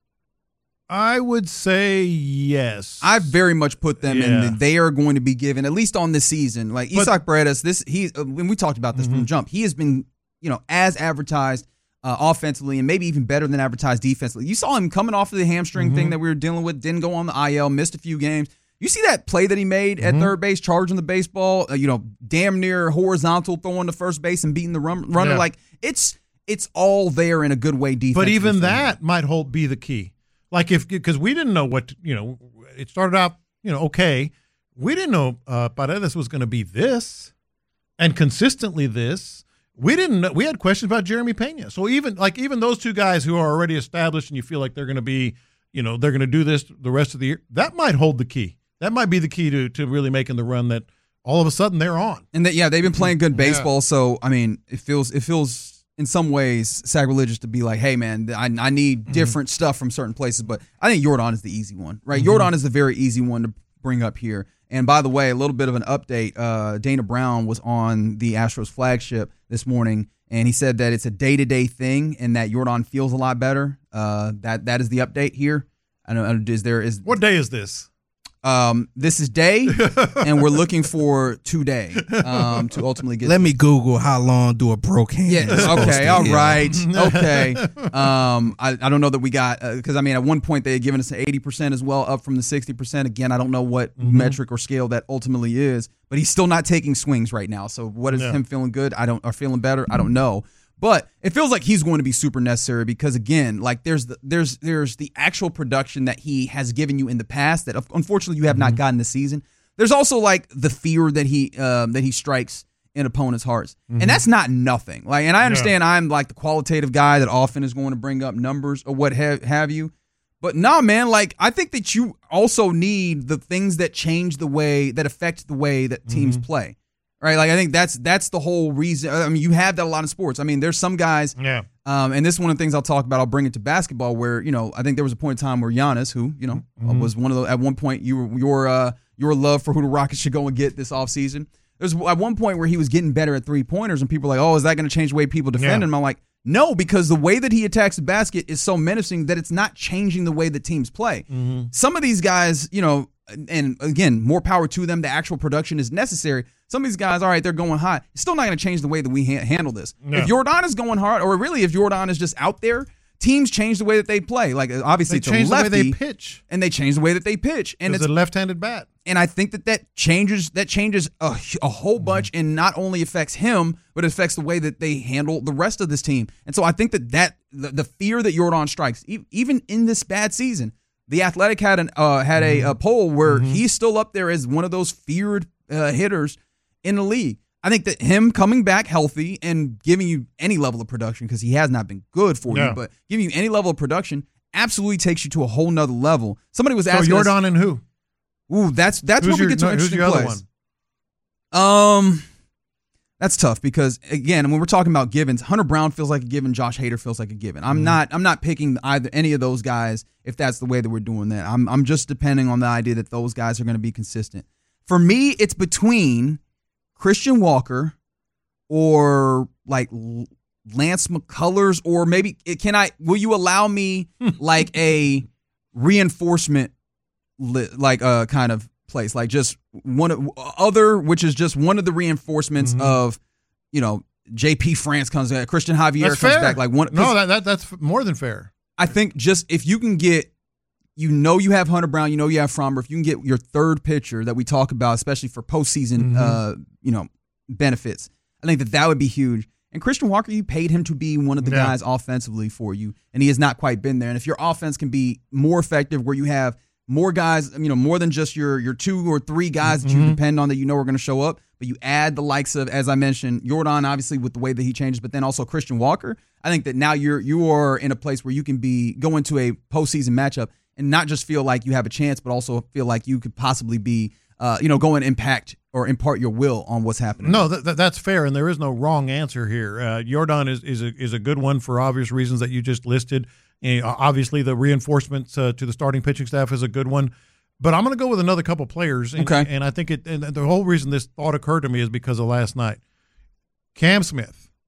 I would say yes. I very much put them Yeah. in. The, they are going to be given, at least on this season. Like But- Isaac Paredes, this he uh, when we talked about this Mm-hmm. from the jump, he has been, you know, as advertised uh, offensively and maybe even better than advertised defensively. You saw him coming off of the hamstring Mm-hmm. thing that we were dealing with, didn't go on the I L, missed a few games. You see that play that he made Mm-hmm. at third base, charging the baseball, uh, you know, damn near horizontal, throwing to first base and beating the run- runner. Yeah. Like it's it's all there in a good way defensively. But even for him. that might hold be the key. Like if because we didn't know what you know, it started out you know okay. We didn't know uh, Paredes was going to be this, and consistently this. We didn't know. We had questions about Jeremy Pena. So even like even those two guys who are already established, and you feel like they're going to be, you know, they're going to do this the rest of the year. That might hold the key. That might be the key to to really making the run that all of a sudden they're on. And that, yeah, they've been playing good baseball. Yeah. So I mean, it feels it feels in some ways sacrilegious to be like, hey man, I I need Mm-hmm. different stuff from certain places. But I think Yordan is the easy one, right? Mm-hmm. Yordan is the very easy one to bring up here. And by the way, a little bit of an update. Uh, Dana Brown was on the Astros flagship this morning, and he said that it's a day to day thing, and that Yordan feels a lot better. Uh, that that is the update here. I know. Is there is What day is this? Um, this is day, and we're looking for today um, to ultimately get. Let me Google how long do a broke hand. Yes. is supposed Okay. to All heal. right. Okay. Um, I, I don't know that we got because I mean at one point they had given us an eighty percent as well, up from the sixty percent. Again, I don't know what Mm-hmm. metric or scale that ultimately is, but he's still not taking swings right now. So what is Yeah. him feeling good? I don't or feeling better? I don't know. But it feels like he's going to be super necessary because again, like there's the, there's there's the actual production that he has given you in the past that unfortunately you have not gotten this season. There's also like the fear that he um, that he strikes in opponents' hearts, and that's not nothing. Like, and I understand I'm like the qualitative guy that often is going to bring up numbers or what have have you. But nah, man, like I think that you also need the things that change the way that affect the way that teams play. Right, like I think that's that's the whole reason. I mean, you have that a lot of sports. I mean, there's some guys, Yeah. um, and this is one of the things I'll talk about. I'll bring it to basketball, where you know I think there was a point in time where Giannis, who you know Mm-hmm. was one of the at one point you were your uh, your love for who the Rockets should go and get this offseason. There's at one point where he was getting better at three pointers, and people were like, "Oh, is that going to change the way people defend Yeah. him?" I'm like, no, because the way that he attacks the basket is so menacing that it's not changing the way that teams play. Mm-hmm. Some of these guys, you know, and again, more power to them. The actual production is necessary. Some of these guys, all right, they're going hot. It's still not going to change the way that we ha- handle this. No. If Yordan is going hard, or really if Yordan is just out there, teams change the way that they play. Like obviously, They it's a change the way lefty, they pitch. and they change the way that they pitch, and It's it's a left-handed bat. and I think that that changes that changes a, a whole bunch, and not only affects him, but it affects the way that they handle the rest of this team. And so I think that that the, the fear that Yordan strikes, e- even in this bad season, the Athletic had an uh, had a, a poll where he's still up there as one of those feared uh, hitters in the league. I think that him coming back healthy and giving you any level of production, because he has not been good for Yeah. you, but giving you any level of production absolutely takes you to a whole nother level. Somebody was So asking us- Yordan and who? Ooh, that's that's Who's where we your- get to no, an who's interesting your other place. Um, that's tough because again, when we're talking about givens, Hunter Brown feels like a given, Josh Hader feels like a given. I'm Mm-hmm. not I'm not picking either any of those guys if that's the way that we're doing that. I'm I'm just depending on the idea that those guys are going to be consistent. For me, it's between Christian Walker or like Lance McCullers, or maybe can I? Will you allow me like a reinforcement? Li- like a uh, kind of place, like just one of other, which is just one of the reinforcements Mm-hmm. of, you know, J P France comes back, Christian Javier That's comes fair. back, like one. No, that, that that's more than fair. I think just if you can get, you know, you have Hunter Brown, you know, you have Fromber, if you can get your third pitcher that we talk about, especially for postseason, Mm-hmm. uh, you know, benefits, I think that that would be huge. And Christian Walker, you paid him to be one of the Yeah. guys offensively for you, and he has not quite been there. And if your offense can be more effective, where you have more guys, you know, more than just your your two or three guys that you Mhm. depend on that you know are going to show up, but you add the likes of, as I mentioned, Yordan, obviously with the way that he changes, but then also Christian Walker. I think that now you're you are in a place where you can be go into a postseason matchup and not just feel like you have a chance, but also feel like you could possibly be, uh, you know, go and impact or impart your will on what's happening. No, that, that, that's fair, and there is no wrong answer here. Uh, Yordan is is a, is a good one for obvious reasons that you just listed. And obviously, the reinforcements uh, to the starting pitching staff is a good one. But I'm going to go with another couple players. And, Okay. And I think it. And the whole reason this thought occurred to me is because of last night. Cam Smith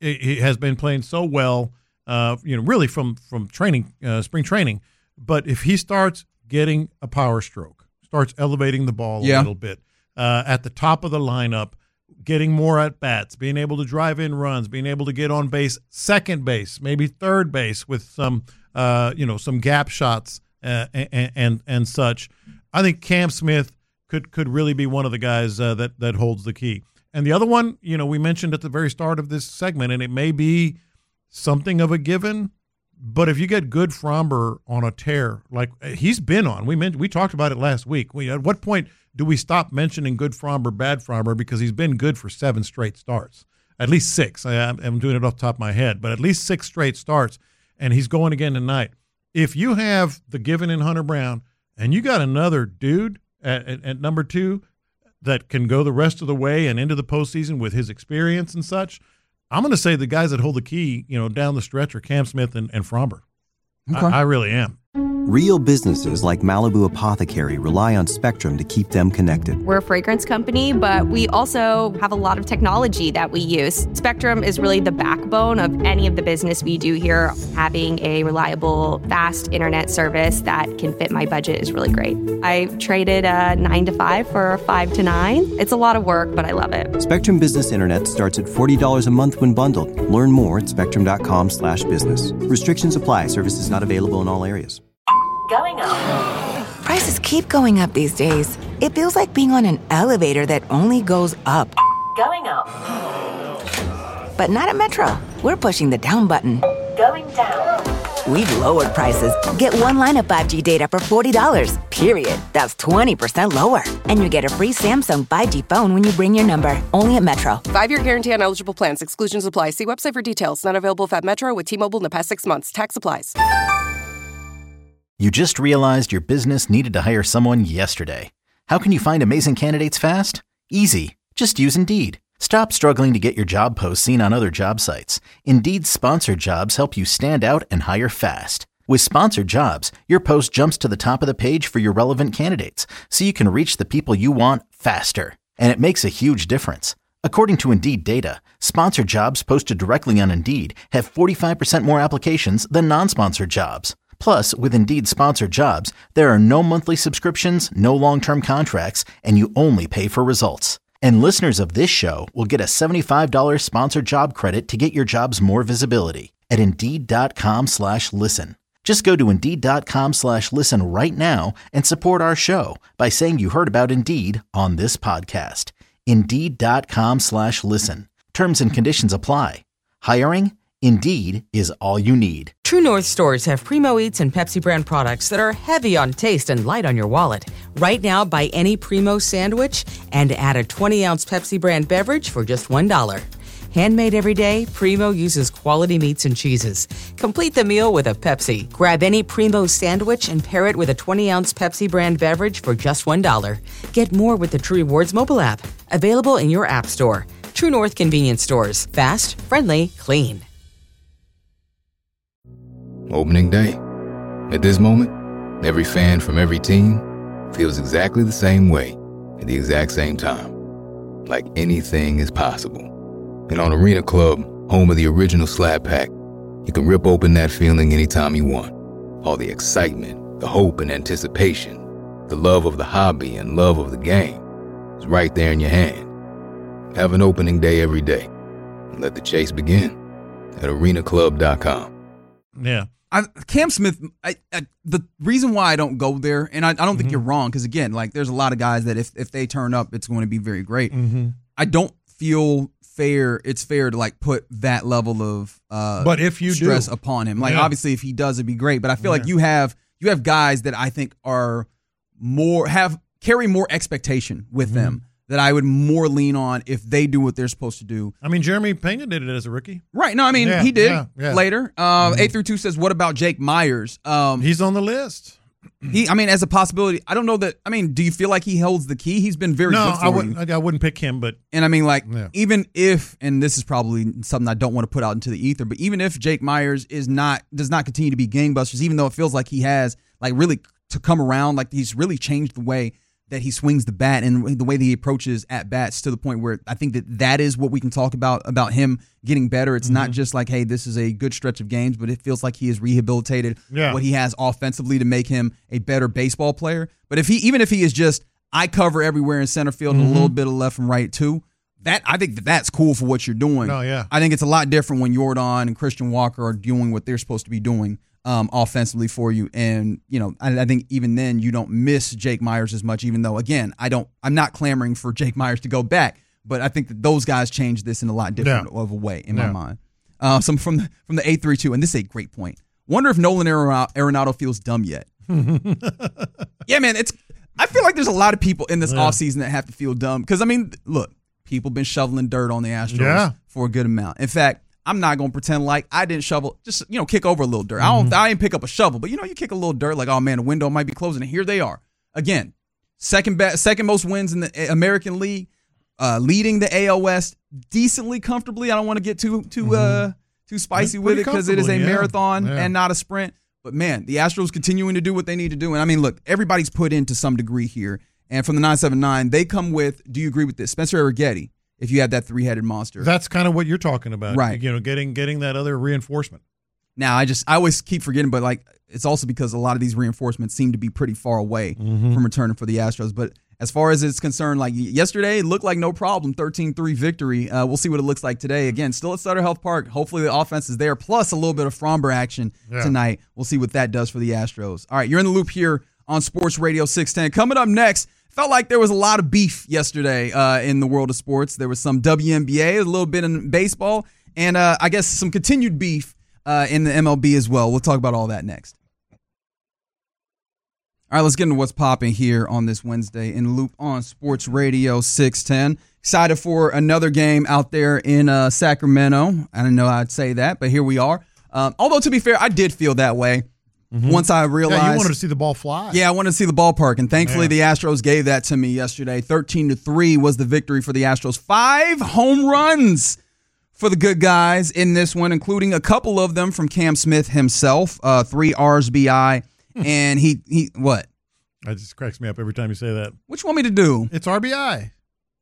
he he has been playing so well, uh, you know, really from from training, uh, spring training. But if he starts getting a power stroke, starts elevating the ball Yeah. a little bit uh, at the top of the lineup, getting more at bats, being able to drive in runs, being able to get on base, second base, maybe third base with some, uh, you know, some gap shots uh, and, and and such. I think Cam Smith could could really be one of the guys uh, that that holds the key. And the other one, you know, we mentioned at the very start of this segment, and it may be something of a given, but if you get good Framber on a tear like he's been on, we mentioned, we talked about it last week. We, at what point do we stop mentioning good Framber, bad Framber, because he's been good for seven straight starts, at least six. I, I'm doing it off the top of my head, but at least six straight starts, and he's going again tonight. If you have the given in Hunter Brown, and you got another dude at, at, at number two that can go the rest of the way and into the postseason with his experience and such, I'm going to say the guys that hold the key, you know, down the stretch are Cam Smith and, and Framber. Okay. I, I really am. Real businesses like Malibu Apothecary rely on Spectrum to keep them connected. We're a fragrance company, but we also have a lot of technology that we use. Spectrum is really the backbone of any of the business we do here. Having a reliable, fast internet service that can fit my budget is really great. I traded a nine to five for a five to nine. It's a lot of work, but I love it. Spectrum Business Internet starts at forty dollars a month when bundled. Learn more at spectrum.com slash business. Restrictions apply. Services not available in all areas. Going up. Prices keep going up these days. It feels like being on an elevator that only goes up. Going up. But not at Metro. We're pushing the down button. Going down. We've lowered prices. Get one line of five G data for forty dollars, period. That's twenty percent lower. And you get a free Samsung five G phone when you bring your number. Only at Metro. Five-year guarantee on eligible plans. Exclusions apply. See website for details. Not available if at Metro with T-Mobile in the past six months. Tax applies. You just realized your business needed to hire someone yesterday. How can you find amazing candidates fast? Easy. Just use Indeed. Stop struggling to get your job posts seen on other job sites. Indeed's sponsored jobs help you stand out and hire fast. With sponsored jobs, your post jumps to the top of the page for your relevant candidates, so you can reach the people you want faster. And it makes a huge difference. According to Indeed data, sponsored jobs posted directly on Indeed have forty-five percent more applications than non-sponsored jobs. Plus, with Indeed sponsored jobs, there are no monthly subscriptions, no long-term contracts, and you only pay for results. And listeners of this show will get a seventy-five dollars sponsored job credit to get your jobs more visibility at Indeed.com slash listen. Just go to Indeed.com slash listen right now and support our show by saying you heard about Indeed on this podcast. Indeed.com slash listen. Terms and conditions apply. Hiring? Indeed is all you need. True North stores have Primo Eats and Pepsi brand products that are heavy on taste and light on your wallet. Right now, buy any Primo sandwich and add a twenty-ounce Pepsi brand beverage for just one dollar. Handmade every day, Primo uses quality meats and cheeses. Complete the meal with a Pepsi. Grab any Primo sandwich and pair it with a twenty-ounce Pepsi brand beverage for just one dollar. Get more with the True Rewards mobile app. Available in your app store. True North convenience stores. Fast, friendly, clean. Opening day. At this moment, every fan from every team feels exactly the same way at the exact same time. Like anything is possible. And on Arena Club, home of the original Slab Pack, you can rip open that feeling anytime you want. All the excitement, the hope and anticipation, the love of the hobby and love of the game is right there in your hand. Have an opening day every day. And let the chase begin at arena club dot com. Yeah. I, Cam Smith, I, I, the reason why I don't go there, and I, I don't Mm-hmm. think you're wrong, because again, like there's a lot of guys that if, if they turn up, it's going to be very great. Mm-hmm. I don't feel fair. It's fair to like put that level of uh, But if you stress do. upon him. Like Yeah. obviously, if he does, it'd be great. But I feel like Yeah. you have you have guys that I think are more have carry more expectation with Mm-hmm. them that I would more lean on if they do what they're supposed to do. I mean, Jeremy Pena did it as a rookie. Right. No, I mean, Yeah, he did yeah, yeah. later. Uh, eight through two says, what about Jake Myers? Um, He's on the list. he, I mean, as a possibility, I don't know that. I mean, do you feel like he holds the key? He's been very No, good for I you. wouldn't. I wouldn't pick him, but And I mean, like, Yeah. even if, and this is probably something I don't want to put out into the ether, but even if Jake Myers is not, does not continue to be gangbusters, even though it feels like he has, like, really to come around, like, he's really changed the way that he swings the bat and the way that he approaches at bats to the point where I think that that is what we can talk about, about him getting better. It's mm-hmm. not just like, hey, this is a good stretch of games, but it feels like he has rehabilitated yeah. what he has offensively to make him a better baseball player. But if he, even if he is just, I cover everywhere in center field mm-hmm. and a little bit of left and right too, that I think that that's cool for what you're doing. Oh, yeah. I think it's a lot different when Yordan and Christian Walker are doing what they're supposed to be doing Um, offensively for you, and you know, I, I think even then you don't miss Jake Myers as much. Even though, again, I don't, I'm not clamoring for Jake Myers to go back, but I think that those guys changed this in a lot different yeah. of a way in yeah. my mind. Uh, some from the from the eight three two, and this is a great point. Wonder if Nolan Arenado feels dumb yet. Yeah, man, it's. I feel like there's a lot of people in this yeah. offseason that have to feel dumb because I mean, look, people been shoveling dirt on the Astros yeah. for a good amount. In fact, I'm not going to pretend like I didn't shovel, just, you know, kick over a little dirt. I don't, I didn't pick up a shovel, but, you know, you kick a little dirt like, oh, man, the window might be closing, and here they are. Again, second best, second most wins in the American League, uh, leading the A L West decently comfortably. I don't want to get too too mm-hmm. uh, too spicy with it because it is a yeah. marathon yeah. and not a sprint. But, man, the Astros continuing to do what they need to do. And, I mean, look, everybody's put in to some degree here. And from the nine seven nine, they come with, do you agree with this, Spencer Arrighetti? If you have that three-headed monster. That's kind of what you're talking about. Right. You know, getting getting that other reinforcement. Now, I just I always keep forgetting, but like it's also because a lot of these reinforcements seem to be pretty far away mm-hmm. from returning for the Astros. But as far as it's concerned, like yesterday, it looked like no problem, thirteen three victory. Uh, we'll see what it looks like today. Again, still at Sutter Health Park. Hopefully the offense is there, plus a little bit of Fromber action yeah. tonight. We'll see what that does for the Astros. All right, you're in the loop here on Sports Radio six ten. Coming up next, felt like there was a lot of beef yesterday uh, in the world of sports. There was some W N B A, a little bit in baseball, and uh, I guess some continued beef uh, in the M L B as well. We'll talk about all that next. All right, let's get into what's popping here on this Wednesday in the loop on Sports Radio six ten. Excited for another game out there in uh, Sacramento. I didn't know I'd say that, but here we are. Um, although, to be fair, I did feel that way. Mm-hmm. Once I realized, yeah, you wanted to see the ball fly. Yeah, I wanted to see the ballpark, and thankfully yeah. the Astros gave that to me yesterday. thirteen to three was the victory for the Astros. Five home runs for the good guys in this one, including a couple of them from Cam Smith himself. Uh, three R B I, and he he what? That just cracks me up every time you say that. What you want me to do? It's R B I.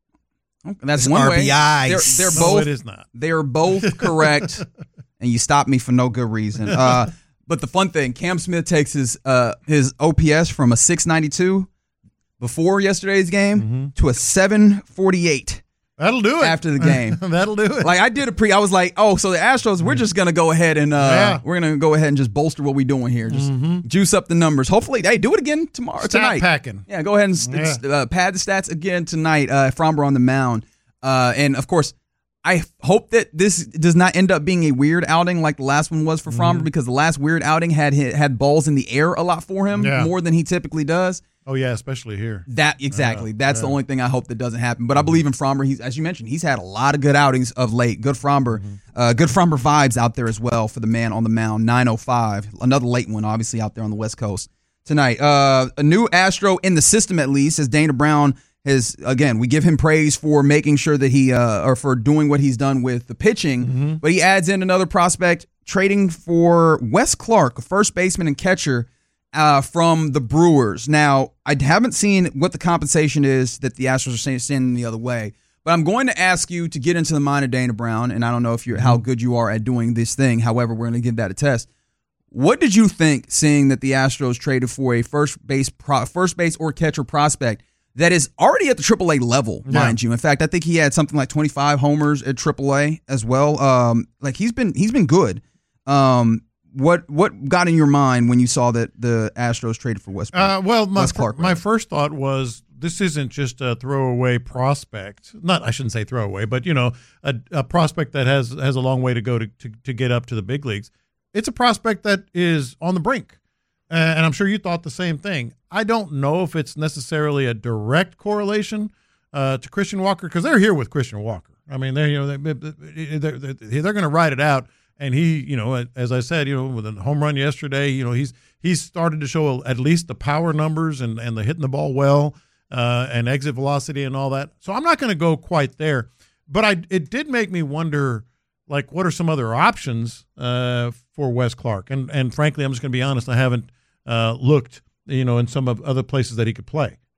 That's it's one R B Is. way. They're, they're both. No, it is not. They are both correct, and you stopped me for no good reason. Uh, But the fun thing, Cam Smith takes his uh, his O P S from a six ninety-two before yesterday's game mm-hmm. to a seven forty-eight. That'll do it. After the game. That'll do it. Like I did a pre, I was like, oh, so the Astros, we're just going to go ahead and uh, yeah. we're going to go ahead and just bolster what we're doing here. Just mm-hmm. juice up the numbers. Hopefully, hey, do it again tomorrow, Stat tonight. packing. Yeah, go ahead and st- yeah. uh, pad the stats again tonight. Uh, Fromber on the mound. Uh, and, of course, I hope that this does not end up being a weird outing like the last one was for Fromber mm-hmm. because the last weird outing had had balls in the air a lot for him, yeah. more than he typically does. Oh, yeah, especially here. That Exactly. Yeah, That's yeah. the only thing I hope that doesn't happen. But I believe in Fromber. He's, as you mentioned, he's had a lot of good outings of late. Good Fromber. Mm-hmm. Uh, good Fromber vibes out there as well for the man on the mound. nine oh five. Another late one, obviously, out there on the West Coast tonight. Uh, a new Astro in the system, at least, as Dana Brown has, again, we give him praise for making sure that he, uh, or for doing what he's done with the pitching, mm-hmm. but he adds in another prospect, trading for Wes Clark, a first baseman and catcher uh, from the Brewers. Now, I haven't seen what the compensation is that the Astros are sending the other way, but I'm going to ask you to get into the mind of Dana Brown, and I don't know if you're mm-hmm. how good you are at doing this thing. However, we're going to give that a test. What did you think, seeing that the Astros traded for a first base, pro, first base or catcher prospect that is already at the triple A level, mind yeah. you? In fact, I think he had something like twenty-five homers at triple A as well. Um, like he's been he's been good. Um, what what got in your mind when you saw that the Astros traded for Wes? Uh, well, my Wes Clark, fir- my first thought was this isn't just a throwaway prospect. Not I shouldn't say throwaway, but you know, a, a prospect that has has a long way to go to, to to get up to the big leagues. It's a prospect that is on the brink. Uh, and I'm sure you thought the same thing. I don't know if it's necessarily a direct correlation uh, to Christian Walker because they're here with Christian Walker. I mean, they're you know they, they're they're, they're going to ride it out. And he, you know, as I said, you know, with a home run yesterday, you know, he's he's started to show at least the power numbers and and the hitting the ball well uh, and exit velocity and all that. So I'm not going to go quite there, but I it did make me wonder. Like, what are some other options uh, for Wes Clark? And and frankly, I'm just going to be honest. I haven't uh, looked, you know, in some of other places that he could play.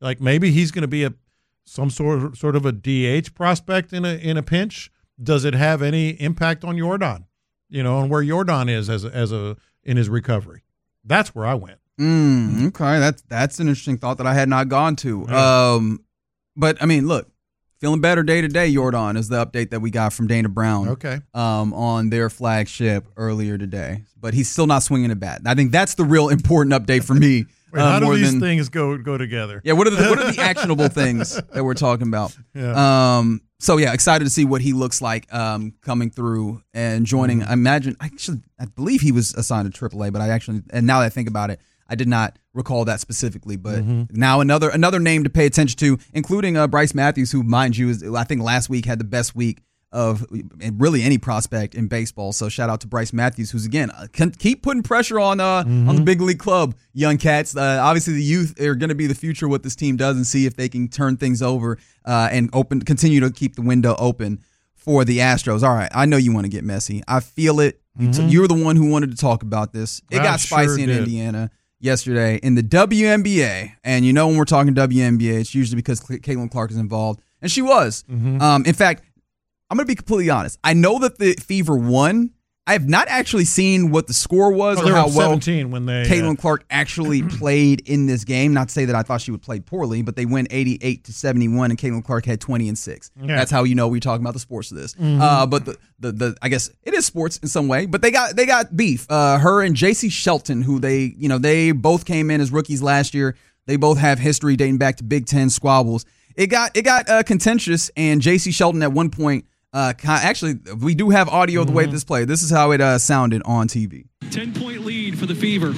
Like maybe he's going to be a some sort of, sort of a D H prospect in a in a pinch. Does it have any impact on Jordan? You know, and where Jordan is as a, as a in his recovery. That's where I went. Mm, okay, that's that's an interesting thought that I had not gone to. Yeah. Um, but I mean, look, feeling better day to day. Jordan is the update that we got from Dana Brown. Okay, um, on their flagship earlier today, but he's still not swinging a bat. I think that's the real important update for me. Wait, uh, how do more these than, things go go together? Yeah, what are the what are the actionable things that we're talking about? Yeah. Um. So yeah, excited to see what he looks like um, coming through and joining. Mm-hmm. I imagine, I actually, I believe he was assigned to triple A, but I actually, and now that I think about it, I did not recall that specifically. But Mm-hmm. now another another name to pay attention to, including uh, Bryce Matthews, who, mind you, is I think last week had the best week of really any prospect in baseball. So shout out to Bryce Matthews, who's again can keep putting pressure on uh Mm-hmm. on the big league club, young cats. Uh, obviously, the youth are going to be the future of what this team does, and see if they can turn things over uh, and open continue to keep the window open for the Astros. All right, I know you want to get messy. I feel it. You Mm-hmm. t- you're the one who wanted to talk about this. It I got spicy sure in did. Indiana yesterday in the W N B A, and you know when we're talking W N B A, it's usually because Caitlin Clark is involved, and she was. Mm-hmm. Um, in fact, I'm going to be completely honest. I know that the Fever won. I have not actually seen what the score was Oh, or they were how up well seventeen when they Caitlin uh, Clark actually played in this game. Not to say that I thought she would play poorly, but they win eighty-eight to seventy-one, and Caitlin Clark had twenty and six. Yeah. That's how you know we're talking about the sports of this. Mhm. Uh, but the, the the I guess it is sports in some way. But they got they got beef. Uh, her and J C Shelton, who they you know they both came in as rookies last year. They both have history dating back to Big Ten squabbles. It got it got uh, contentious, and J C Shelton at one point. Uh, actually, we do have audio of the way this played. This is how it uh, sounded on T V. ten-point lead for the Fever.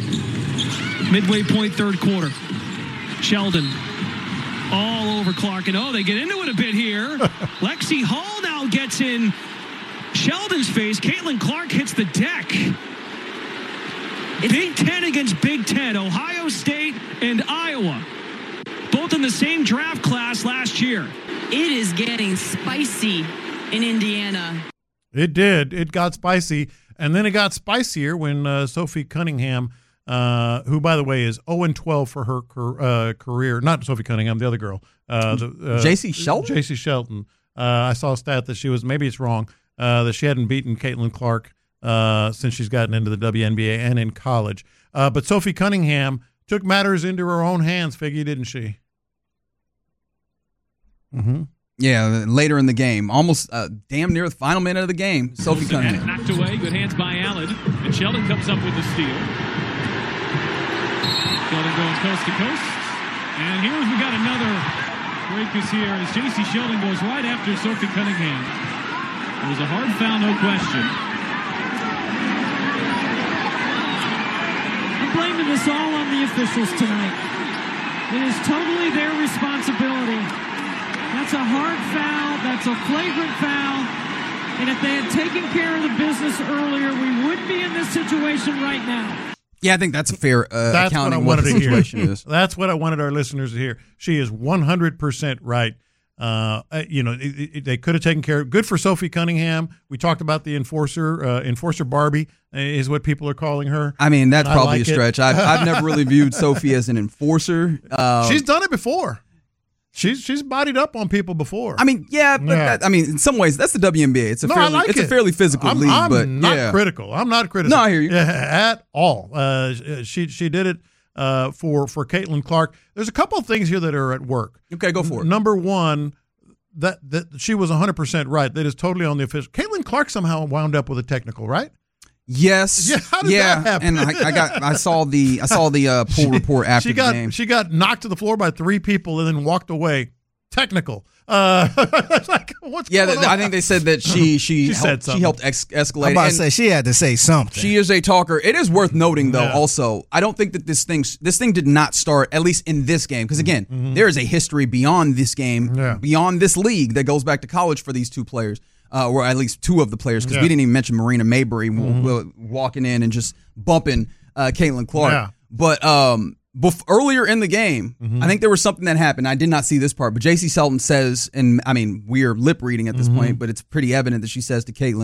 Midway point, third quarter. Sheldon all over Clark. And, oh, they get into it a bit here. Lexi Hall now gets in Sheldon's face. Caitlin Clark hits the deck. Big Ten against Big Ten. Ohio State and Iowa. Both in the same draft class last year. It is getting spicy in Indiana. It did. It got spicy. And then it got spicier when uh, Sophie Cunningham, uh, who, by the way, is oh and twelve for her uh, career. Not Sophie Cunningham, the other girl. Uh, the, uh, J C Shelton? J C Shelton. Uh, I saw a stat that she was, maybe it's wrong, uh, that she hadn't beaten Caitlin Clark uh, since she's gotten into the W N B A and in college. Uh, but Sophie Cunningham took matters into her own hands, Figgy, didn't she? Mm-hmm. Yeah, later in the game, almost uh, damn near the final minute of the game, Sophie Cunningham. Knocked away. Good hands by Allen. And Sheldon comes up with the steal. Sheldon goes coast to coast. And here we got another breakers here as J C Sheldon goes right after Sophie Cunningham. It was a hard foul, no question. I'm blaming this all on the officials tonight. It is totally their responsibility. That's a hard foul. That's a flagrant foul. And if they had taken care of the business earlier, we wouldn't be in this situation right now. Yeah, I think that's a fair uh, That's what I accounting wanted what the to hear. situation is. That's what I wanted our listeners to hear. She is one hundred percent right. Uh, you know, it, it, they could have taken care of. Good for Sophie Cunningham. We talked about the enforcer. Uh, enforcer Barbie is what people are calling her. I mean, that's And I probably like a it. stretch. I've, I've never really viewed Sophie as an enforcer. Um, She's done it before. She's she's bodied up on people before. I mean, yeah, but Yeah. That, I mean, in some ways, that's the W N B A. It's a No, fairly, I like it's it. a fairly physical I'm, league, I'm but not yeah. critical. I'm not critical. No, I hear you. at all. Uh, she she did it uh, for for Caitlin Clark. There's a couple of things here that are at work. Okay, go for it. Number one, that that she was one hundred percent right. That is totally on the official. Caitlin Clark somehow wound up with a technical, right? Yes. Yeah, how did yeah. that happen? And I, I got, I saw the, I saw the uh, pool report after she got, the game. She got knocked to the floor by three people and then walked away. Technical. Uh, like, what's Yeah, going th- on? I think they said that she she She said helped, she something. helped ex- escalate. I'm about to And say she had to say something. she is a talker. It is worth noting, though. Yeah. Also, I don't think that this thing this thing did not start at least in this game because again, there is a history beyond this game, Mm-hmm. Yeah. beyond this league that goes back to college for these two players, uh, or at least two of the players because Yeah. we didn't even mention Marina Maybury w- w- walking in and just bumping uh, Caitlin Clark. Yeah. But um, bef- earlier in the game, Mm-hmm. I think there was something that happened. I did not see this part, but J C Shelton says, and I mean, we're lip reading at this Mm-hmm. point, but it's pretty evident that she says to Caitlin,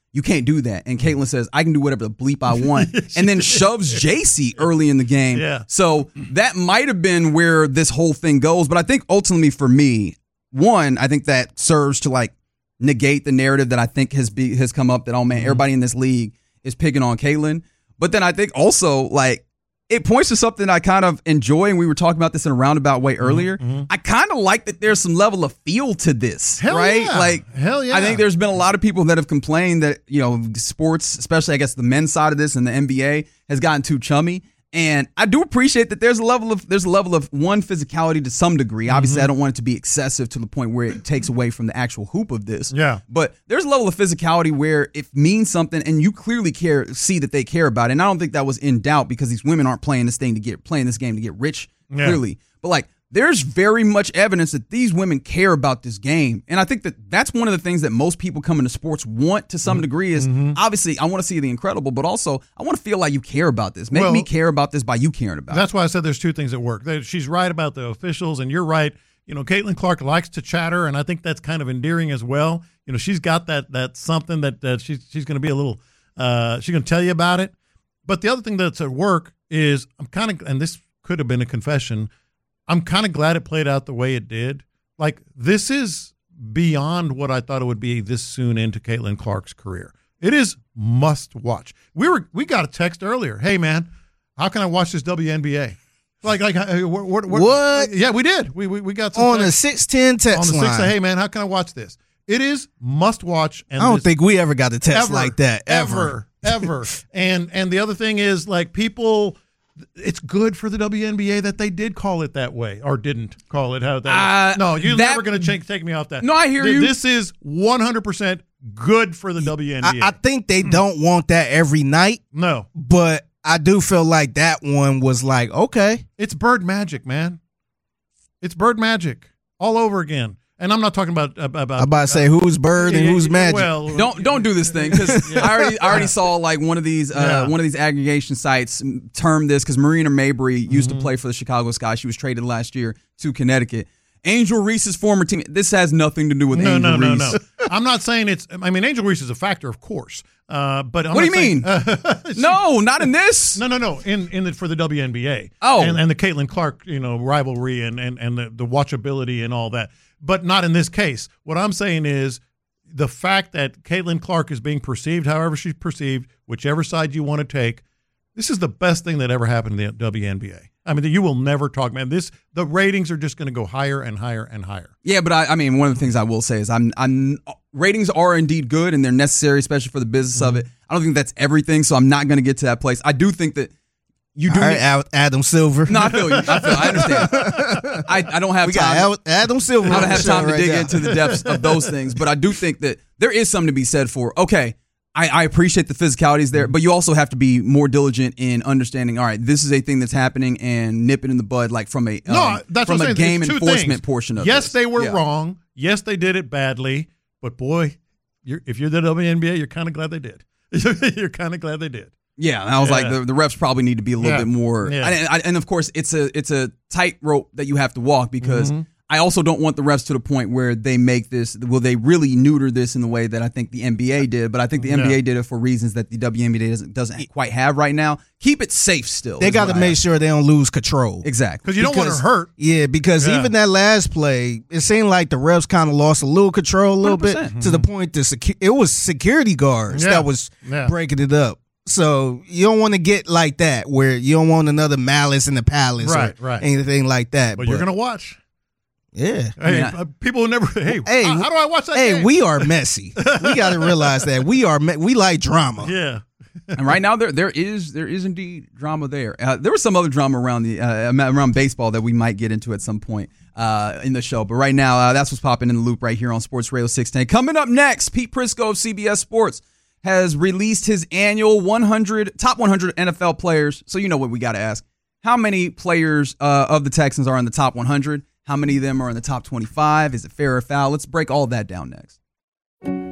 you can't do that. And Caitlin says, I can do whatever the bleep I want. And then shoves J C early in the game. Yeah. So that might have been where this whole thing goes. But I think ultimately for me, one, I think that serves to like negate the narrative that I think has be, has come up that, oh man, everybody in this league is picking on Caitlin. But then I think also like it points to something I kind of enjoy, and we were talking about this in a roundabout way earlier. Mm-hmm. I kind of like that there's some level of feel to this, Hell right? Yeah. Like, Hell yeah. I think there's been a lot of people that have complained that, you know, sports, especially I guess the men's side of this and the N B A, has gotten too chummy. And I do appreciate that there's a level of there's a level of one physicality to some degree. Obviously, mm-hmm. I don't want it to be excessive to the point where it takes away from the actual hoop of this. Yeah. But there's a level of physicality where it means something, and you clearly care, see that they care about it. And I don't think that was in doubt because these women aren't playing this thing to get playing this game to get rich. Yeah. Clearly, but like. There's very much evidence that these women care about this game. And I think that that's one of the things that most people coming to sports want to some degree is mm-hmm. obviously I want to see the incredible, but also I want to feel like you care about this. Make well, me care about this by you caring about that's it. That's why I said there's two things at work. She's right about the officials, and you're right. You know, Caitlin Clark likes to chatter, and I think that's kind of endearing as well. You know, she's got that that something that, that she's, she's going to be a little uh, – she's going to tell you about it. But the other thing that's at work is I'm kind of – and this could have been a confession – I'm kind of glad it played out the way it did. Like, this is beyond what I thought it would be this soon into Caitlin Clark's career. It is must watch. We were we got a text earlier. Hey, man, how can I watch this W N B A? Like, like what? What? what? Yeah, we did. We we, we got some on text, the six ten text on the line. six. Hey, man, how can I watch this? It is must watch. And I don't this, think we ever got a text ever, like that ever, ever. ever. And and the other thing is like people. It's good for the W N B A that they did call it that way, or didn't call it how that. Uh, no, you're that, never going to take take me off that. No, I hear Th- you. This is one hundred percent good for the W N B A. I, I think they don't want that every night. No, but I do feel like that one was like, okay, it's bird magic, man. It's bird magic all over again. And I'm not talking about about. I'm about to say uh, who's bird and yeah, who's magic. Well, don't don't do this thing because yeah. I already I already saw like one of these uh, yeah. one of these aggregation sites term this because Marina Mabry used mm-hmm. to play for the Chicago Sky. She was traded last year to Connecticut. Angel Reese's former team. This has nothing to do with no, Angel no, Reese. No, no, no. I'm not saying it's. I mean, Angel Reese is a factor, of course. Uh, but I'm what do not you saying, mean? Uh, no, not in this. No, no, no. In in the, for the W N B A. Oh, and, and the Caitlin Clark, you know, rivalry and and and the, the watchability and all that. But not in this case. What I'm saying is the fact that Caitlin Clark is being perceived, however she's perceived, whichever side you want to take, this is the best thing that ever happened in the W N B A. I mean, you will never talk, man. This the ratings are just going to go higher and higher and higher. Yeah, but I, I mean, one of the things I will say is I'm, I'm ratings are indeed good and they're necessary, especially for the business mm-hmm. of it. I don't think that's everything, so I'm not going to get to that place. I do think that you do. All right, need, Adam Silver. No, I feel you. I, feel, I understand. I, I don't have we time. Got Adam Silver. I don't have time to right dig now. into the depths of those things, but I do think that there is something to be said for, okay, I, I appreciate the physicalities there, but you also have to be more diligent in understanding, all right, this is a thing that's happening and nip it in the bud, like from a, no, um, that's from what a I'm saying. game enforcement things. portion of yes, this. Yes, they were yeah. wrong. Yes, they did it badly, but boy, you're, if you're the W N B A, you're kind of glad they did. You're kind of glad they did. Yeah, and I was yeah. like, the, the refs probably need to be a little yeah. bit more. Yeah. And, and, and of course, it's a it's a tightrope that you have to walk because mm-hmm. I also don't want the refs to the point where they make this. Will they really neuter this in the way that I think the N B A did? But I think the N B A yeah. did it for reasons that the W N B A doesn't doesn't quite have right now. Keep it safe still. They got to make sure they don't lose control. Exactly, because you don't want to hurt. Yeah, because yeah. even that last play, it seemed like the refs kind of lost a little control a little bit mm-hmm. to the point that secu- it was security guards yeah. that was yeah. breaking it up. So you don't want to get like that where you don't want another Malice in the Palace right, or right. anything like that. But, but you're going to watch. Yeah. Hey, I mean, uh, people who never, hey, hey how, how do I watch that Hey, game? we are messy. We got to realize that. We are me- we like drama. Yeah. And right now there there is there is indeed drama there. Uh, there was some other drama around the uh, around baseball that we might get into at some point uh, in the show. But right now, uh, that's what's popping in the loop right here on Sports Radio six ten. Coming up next, Pete Prisco of C B S Sports has released his annual one hundred top one hundred N F L players. So you know what we got to ask. How many players uh, of the Texans are in the top one hundred? How many of them are in the top twenty-five? Is it fair or foul? Let's break all of that down next.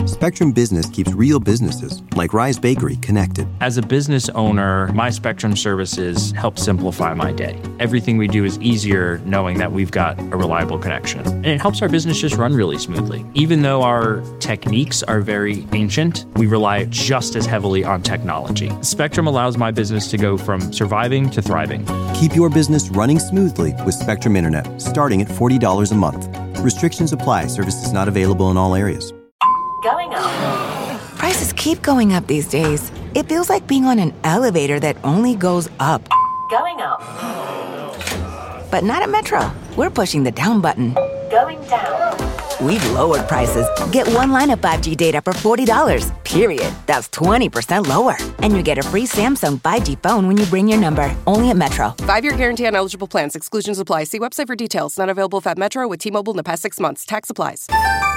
Spectrum Business keeps real businesses, like Rise Bakery, connected. As a business owner, my Spectrum services help simplify my day. Everything we do is easier knowing that we've got a reliable connection. And it helps our business just run really smoothly. Even though our techniques are very ancient, we rely just as heavily on technology. Spectrum allows my business to go from surviving to thriving. Keep your business running smoothly with Spectrum Internet, starting at forty dollars a month. Restrictions apply. Services not available in all areas. Going up. Prices keep going up these days. It feels like being on an elevator that only goes up. Going up. But not at Metro. We're pushing the down button. Going down. We've lowered prices. Get one line of five G data for forty dollars, period. That's twenty percent lower. And you get a free Samsung five G phone when you bring your number. Only at Metro. Five-year guarantee on eligible plans. Exclusions apply. See website for details. Not available at Metro with T-Mobile in the past six months. Tax applies.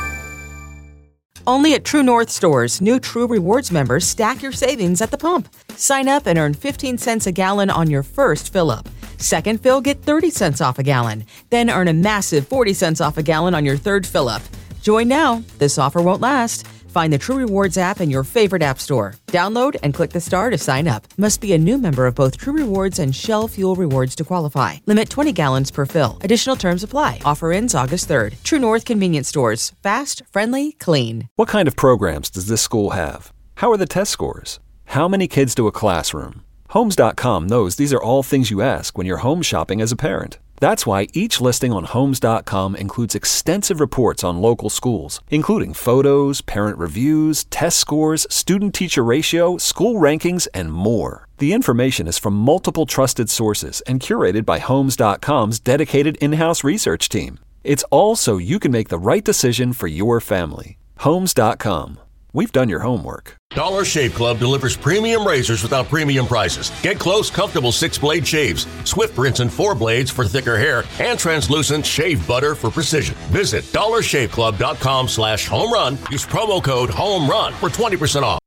Only at True North stores, new True Rewards members stack your savings at the pump. Sign up and earn fifteen cents a gallon on your first fill-up. Second fill, get thirty cents off a gallon. Then earn a massive forty cents off a gallon on your third fill-up. Join now. This offer won't last. Find the True Rewards app in your favorite app store. Download and click the star to sign up. Must be a new member of both True Rewards and Shell Fuel Rewards to qualify. Limit twenty gallons per fill. Additional terms apply. Offer ends August third. True North Convenience Stores. Fast, friendly, clean. What kind of programs does this school have? How are the test scores? How many kids to a classroom? Homes dot com knows these are all things you ask when you're home shopping as a parent. That's why each listing on Homes dot com includes extensive reports on local schools, including photos, parent reviews, test scores, student-teacher ratio, school rankings, and more. The information is from multiple trusted sources and curated by Homes dot com's dedicated in-house research team. It's all so you can make the right decision for your family. Homes dot com. We've done your homework. Dollar Shave Club delivers premium razors without premium prices. Get close, comfortable six-blade shaves, swift rinse and four blades for thicker hair, and translucent shave butter for precision. Visit dollar shave club dot com slash home run. Use promo code HOME RUN for twenty percent off.